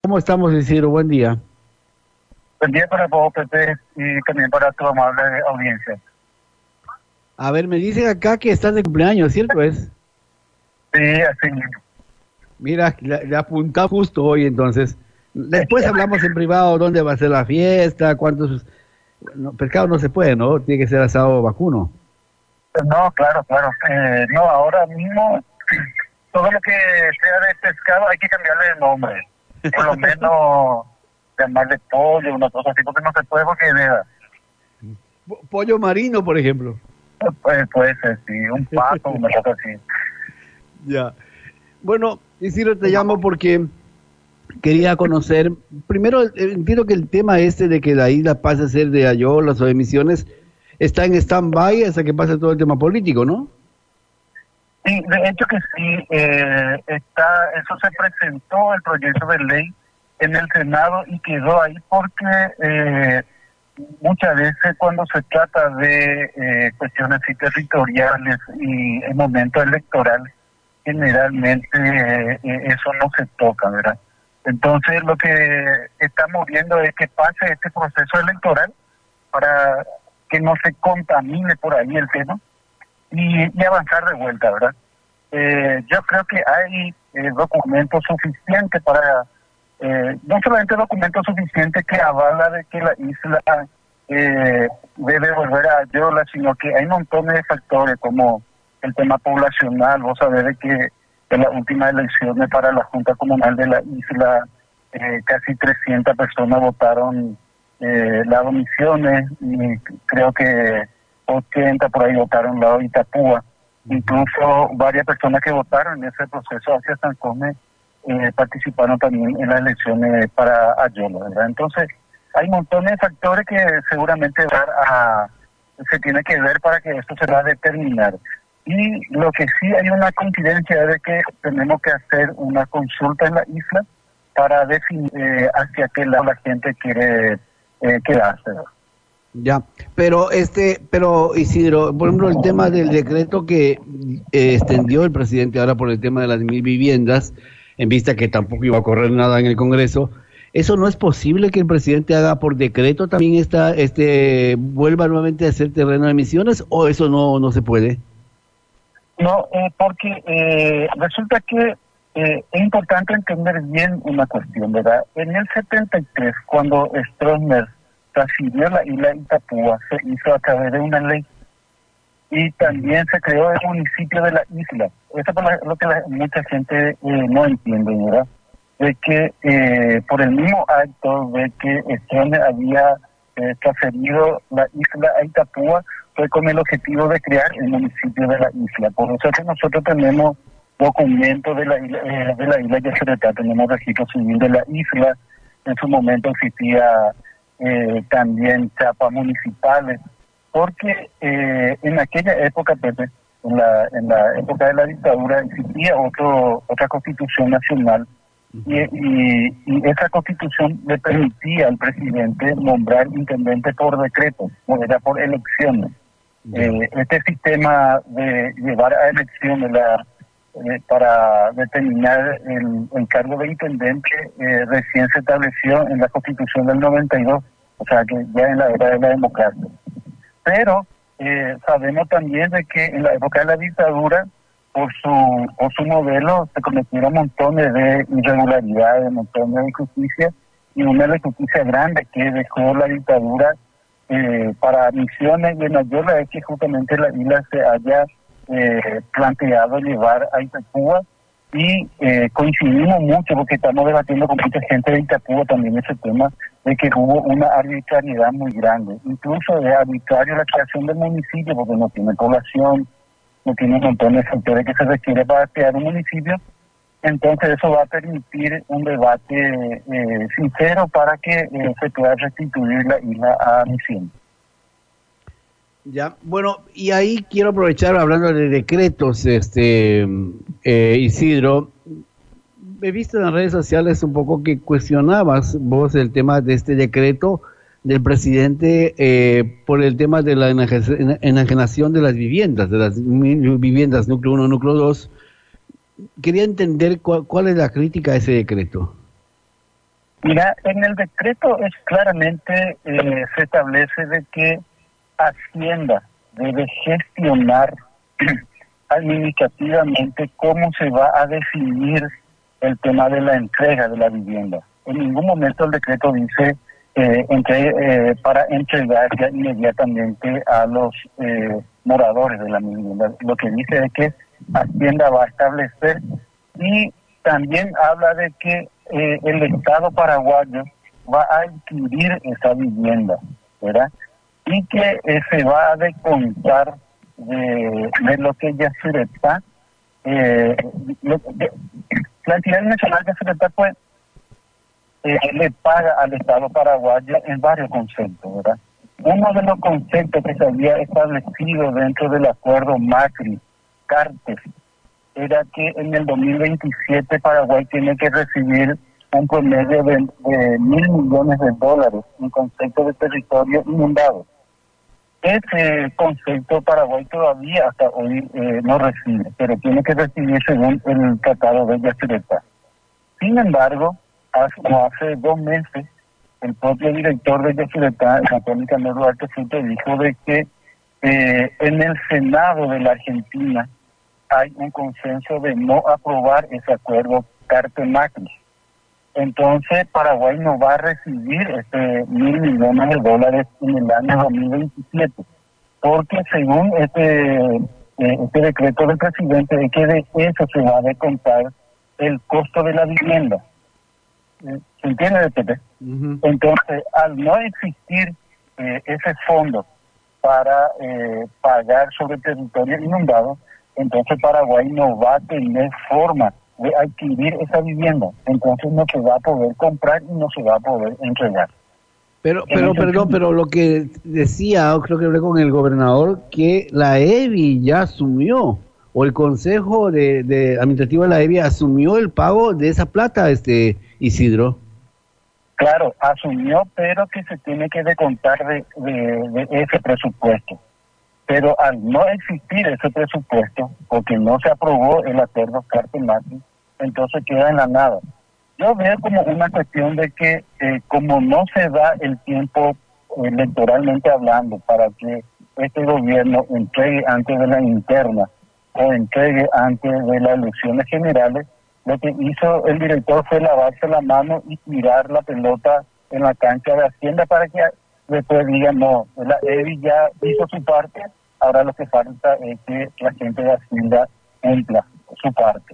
¿Cómo estamos, Isidro? Buen día. Buen día para vos, Pepe, y también para tu amable audiencia. A ver, me dicen acá que estás de cumpleaños, ¿cierto es? Sí, así mismo. Mira, le apuntaba justo hoy, entonces. Después hablamos en privado dónde va a ser la fiesta, cuántos... No, pescado no se puede, ¿no? Tiene que ser asado vacuno. No, claro, claro. No, ahora mismo, todo lo que sea de pescado hay que cambiarle de nombre. Por lo menos llamarle pollo, una cosa así, porque no se puede, porque Pollo marino, por ejemplo. puede ser, sí, un pato, una cosa así. Ya. Bueno, Isidro, te llamo porque quería conocer, primero entiendo que el tema este de que la isla pase a ser de Ayolas o de Misiones está en stand-by hasta que pase todo el tema político, ¿no? Sí, de hecho que sí, eso se presentó, el proyecto de ley, en el Senado y quedó ahí porque muchas veces cuando se trata de cuestiones así territoriales y en momento electoral, generalmente eso no se toca, ¿verdad? Entonces lo que estamos viendo es que pase este proceso electoral para que no se contamine por ahí el tema y avanzar de vuelta, ¿verdad? Yo creo que hay documentos suficientes para, no solamente documentos suficientes que avala de que la isla debe volver a Ayola, sino que hay montones de factores como el tema poblacional. Vos sabés de que en las últimas elecciones para la Junta Comunal de la isla, casi 300 personas votaron lado Misiones y creo que 80 por ahí votaron lado Itapúa. Incluso varias personas que votaron en ese proceso hacia San Cosme participaron también en las elecciones para Ayola, ¿verdad? Entonces, hay montones de factores que seguramente se tiene que ver para que esto se va a determinar. Y lo que sí hay una coincidencia es de que tenemos que hacer una consulta en la isla para definir hacia qué lado la gente quiere quedarse. Ya, pero Isidro, por ejemplo, el tema del decreto que extendió el presidente ahora por el tema de las 1.000 viviendas, en vista que tampoco iba a correr nada en el Congreso, ¿eso no es posible que el presidente haga por decreto también vuelva nuevamente a ser terreno de emisiones o eso no se puede? No, porque resulta que es importante entender bien una cuestión, ¿verdad? En el 73, cuando Stroessner transfirió la isla de Itapúa, se hizo a través de una ley y también se creó el municipio de la isla. Eso es lo que mucha gente no entiende, ¿verdad? De que por el mismo acto de que Stroessner había transferido la isla a Itapúa, fue con el objetivo de crear el municipio de la isla. Por eso es que nosotros tenemos documentos de la isla Yacyretá, tenemos registro civil de la isla. En su momento existía también chapas municipales, porque en aquella época, Pepe, en la época de la dictadura, existía otra constitución nacional y esa constitución le permitía al presidente nombrar intendente por decreto, no era por elecciones. Este sistema de llevar a elecciones para determinar el cargo de intendente recién se estableció en la Constitución del 92, o sea que ya en la era de la democracia. Pero sabemos también de que en la época de la dictadura, por su modelo, se cometieron montones de irregularidades, montones de injusticias, y una de las justicias grandes que dejó la dictadura para Misiones y en Ayola es que justamente la isla se haya planteado llevar a Itapúa y coincidimos mucho porque estamos debatiendo con mucha gente de Itapúa también ese tema de que hubo una arbitrariedad muy grande, incluso es arbitrario la creación del municipio porque no tiene población, no tiene un montón de factores que se requiere para crear un municipio. Entonces eso va a permitir un debate sincero para que se pueda restituir la isla a Misiones. Ya, bueno, y ahí quiero aprovechar hablando de decretos, Isidro. He visto en las redes sociales un poco que cuestionabas vos el tema de este decreto del presidente por el tema de la enajenación de las viviendas, de las viviendas núcleo 1, núcleo 2. Quería entender cuál es la crítica a ese decreto. Mira, en el decreto es claramente se establece de que Hacienda debe gestionar administrativamente cómo se va a definir el tema de la entrega de la vivienda. En ningún momento el decreto dice para entregar ya inmediatamente a los moradores de la vivienda. Lo que dice es que Hacienda va a establecer, y también habla de que el Estado paraguayo va a adquirir esa vivienda, ¿verdad? Y que se va a descontar de lo que ya se está. La entidad nacional de Yacyretá pues le paga al Estado paraguayo en varios conceptos, ¿verdad? Uno de los conceptos que se había establecido dentro del acuerdo Macri-Cartes era que en el 2027 Paraguay tiene que recibir un promedio de $1.000 millones en concepto de territorio inundado. Ese concepto Paraguay todavía hasta hoy no recibe, pero tiene que recibir según el Tratado de Yacyretá. Sin embargo, hace 2 meses, el propio director de Yacyretá, Antonio Camilo Duarte Fruto, dijo de que en el Senado de la Argentina hay un consenso de no aprobar ese acuerdo Cartes-Macri. Entonces Paraguay no va a recibir $1.000 millones en el año 2027, porque según este decreto del presidente es que de eso se va a descontar el costo de la vivienda. ¿Se entiende, Pepe? Uh-huh. Entonces, al no existir ese fondo para pagar sobre el territorio inundado, entonces Paraguay no va a tener forma de adquirir esa vivienda, entonces no se va a poder comprar y no se va a poder entregar. Pero lo que decía, creo que hablé con el gobernador, que la EBI ya asumió, o el Consejo de Administrativo de la EBI asumió el pago de esa plata, Isidro. Claro, asumió, pero que se tiene que descontar de ese presupuesto. Pero al no existir ese presupuesto, porque no se aprobó el acuerdo Cartes-Macri, entonces queda en la nada. Yo veo como una cuestión de que como no se da el tiempo electoralmente hablando para que este gobierno entregue antes de la interna o entregue antes de las elecciones generales, lo que hizo el director fue lavarse la mano y tirar la pelota en la cancha de Hacienda para que después digan, no, la EBI ya hizo su parte, ahora lo que falta es que la gente de Hacienda cumpla su parte.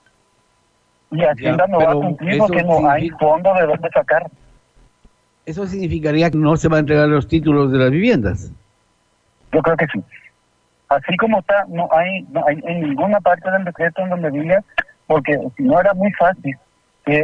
Y Hacienda no va a cumplir porque no hay fondo de dónde sacar. ¿Eso significaría que no se van a entregar los títulos de las viviendas? Yo creo que sí. Así como está, no hay en ninguna parte del decreto en donde diga, porque si no era muy fácil que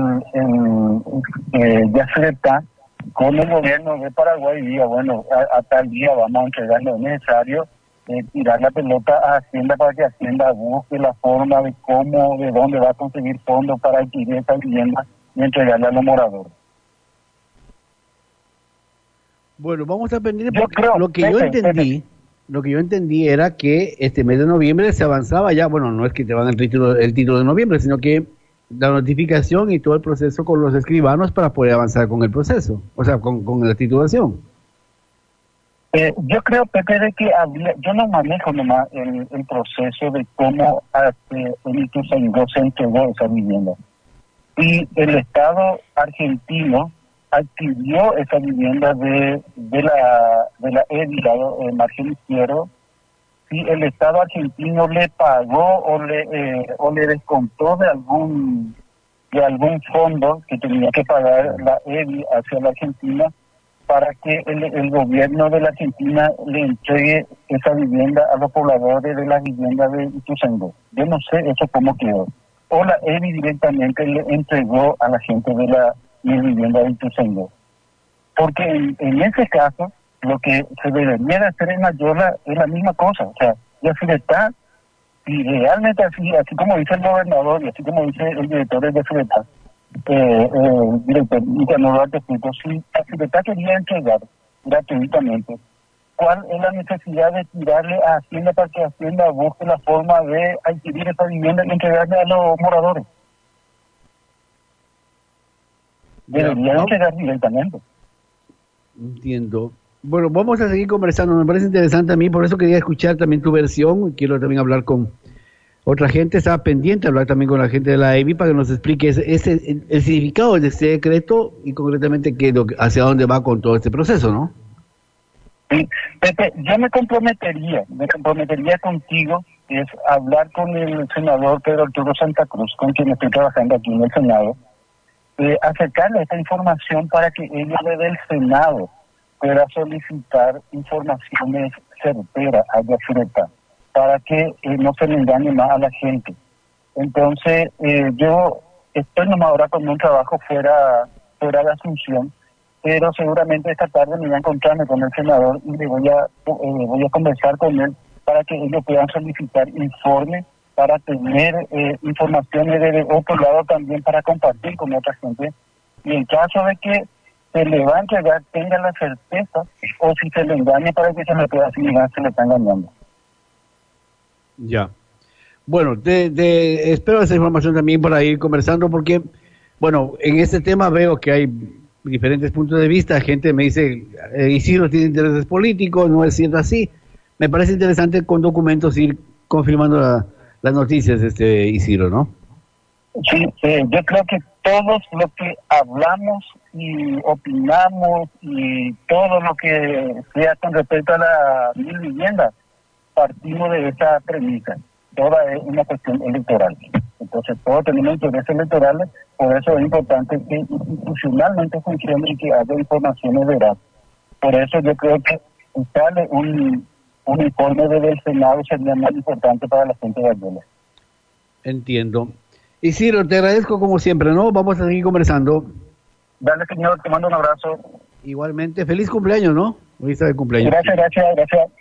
Yacyretá con el gobierno de Paraguay diga, bueno, a tal día vamos a entregar lo necesario, tirar la pelota a Hacienda para que Hacienda busque la forma de cómo, de dónde va a conseguir fondos para adquirir esa vivienda y entregarla a los moradores. Bueno, vamos a estar pendientes porque lo que yo entendí era que este mes de noviembre se avanzaba ya, bueno, no es que te van el título de noviembre, sino que la notificación y todo el proceso con los escribanos para poder avanzar con el proceso, o sea, con la titulación. Yo creo, Pepe, de que yo no manejo nomás el proceso de cómo Ituzaingó se entregó esa vivienda. Y el Estado argentino adquirió esa vivienda de la EBI, margen izquierdo, si el Estado argentino le pagó o le descontó de algún fondo que tenía que pagar la EBI hacia la Argentina para que el gobierno de la Argentina le entregue esa vivienda a los pobladores de la vivienda de Ituzaingó. Yo no sé eso cómo quedó. O la EBI directamente le entregó a la gente de la vivienda de Ituzaingó. Porque en ese caso, lo que se debería de hacer en Ayola es la misma cosa. O sea, Yacyretá, y realmente así como dice el gobernador y así como dice el director de Yacyretá, el director Nicanor Duarte Fruto, si Yacyretá quería entregar gratuitamente, ¿cuál es la necesidad de tirarle a Hacienda para que Hacienda busque la forma de adquirir esa vivienda y entregarle a los moradores? debería entregar directamente. Entiendo. Bueno, vamos a seguir conversando, me parece interesante a mí, por eso quería escuchar también tu versión, quiero también hablar con otra gente, estaba pendiente de hablar también con la gente de la EBI para que nos explique el significado de este decreto y concretamente hacia dónde va con todo este proceso, ¿no? Sí, Pepe, yo me comprometería contigo, es hablar con el senador Pedro Arturo Santa Cruz, con quien estoy trabajando aquí en el Senado, acercarle esta información para que ella desde el Senado pueda solicitar informaciones certeras, haya fruta, para que no se le engañe más a la gente. Entonces, yo estoy nomás ahora con un trabajo fuera de Asunción, pero seguramente esta tarde me voy a encontrarme con el senador y le voy a conversar con él para que ellos puedan solicitar informes, para tener informaciones de otro lado también para compartir con otra gente. Y en caso de que se le va a entregar, tenga la certeza, o si se le engañe para que se le pueda asignar, se le está engañando. Ya. Bueno, espero esa información también para ir conversando porque, bueno, en este tema veo que hay diferentes puntos de vista. Gente me dice, Isidro tiene intereses políticos, no es cierto así. Me parece interesante con documentos ir confirmando las noticias, Isidro, ¿no? Sí, yo creo que todos lo que hablamos y opinamos y todo lo que sea con respecto a la vivienda, partimos de esa premisa. Toda es una cuestión electoral. Entonces todos tenemos intereses electorales, por eso es importante que institucionalmente funcione y que haya informaciones veraz. Por eso yo creo que sale un informe desde el Senado sería más importante para la gente de Ayala. Entiendo. Isidro, te agradezco como siempre, ¿no? Vamos a seguir conversando. Dale, señor, te mando un abrazo. Igualmente, feliz cumpleaños, ¿no? Hoy está de cumpleaños. Gracias.